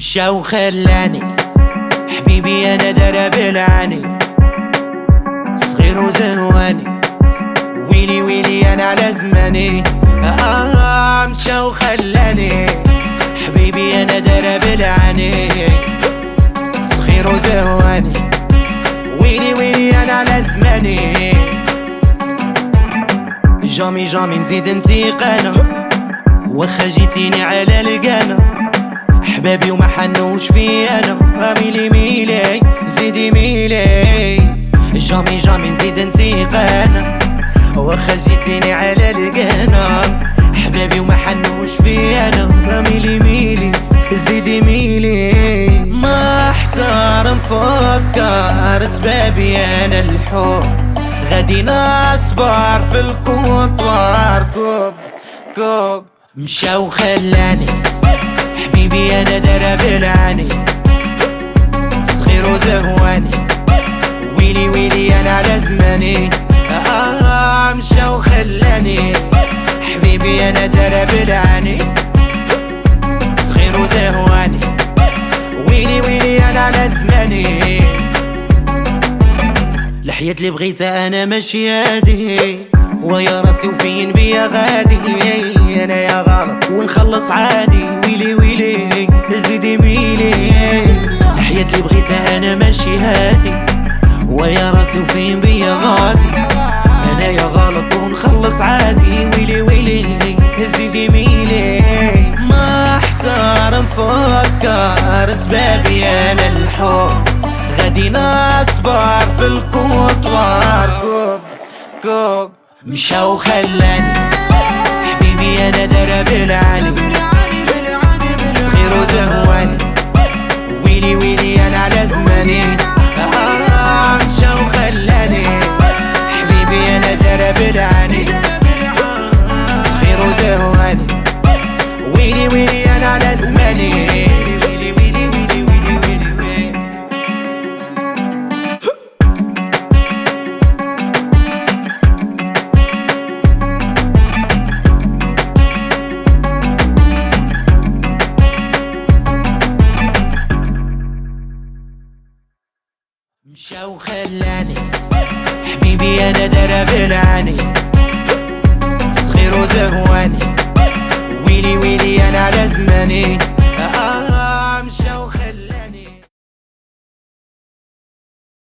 مشى وخلاني حبيبي انا درب العاني، صغير وزهواني ويلي ويلي انا على زماني. مشى وخلاني حبيبي انا درب العاني، صغير وزهواني ويلي ويلي انا على زماني. جامي جامي نزيد انتقانا واخا جيتيني على القانا، حبابي وما حنوش في انا، ميلي ميلي زيدي ميلي. جامي جامي نزيد انتقانا واخا جيتيني على القانا، حبابي وما حنوش في انا، ميلي ميلي زيدي ميلي. ما احتار نفكر سبابي انا الحب، غادي نصبر في الكوطوار كوب كوب. مشى وخلاني حبيبي انا درب العاني، صغير وزهواني ويلي ويلي انا على زماني. مشى وخلاني حبيبي انا درب العاني، صغير وزهواني ويلي ويلي انا على زماني. الحياة اللي بغيتها انا ماشي هادي، ويا راسي وفين بيا غادي، انا يا غلط ونخلص عادي ويلي ويلي زيدي ميلي. الحياة اللي بغيتها انا ماشي هادي، ويا راسي وفين بيا غادي، انا يا غلط ونخلص عادي ويلي ويلي زيدي ميلي. ما احتار نفكر سبابي انا الحب، غادي نصبر في الكوطوار كوب كوب. مشى وخلاني حبيبي انا درب العاني، صغير وزهواني ويلي ويلي انا على زماني. مشى وخلاني حبيبي انا درب العاني، صغير وزهواني ويلي ويلي انا على زماني. مشى وخلاني حبيبي انا درب العاني، صغير وزهواني ويلي ويلي انا على زماني.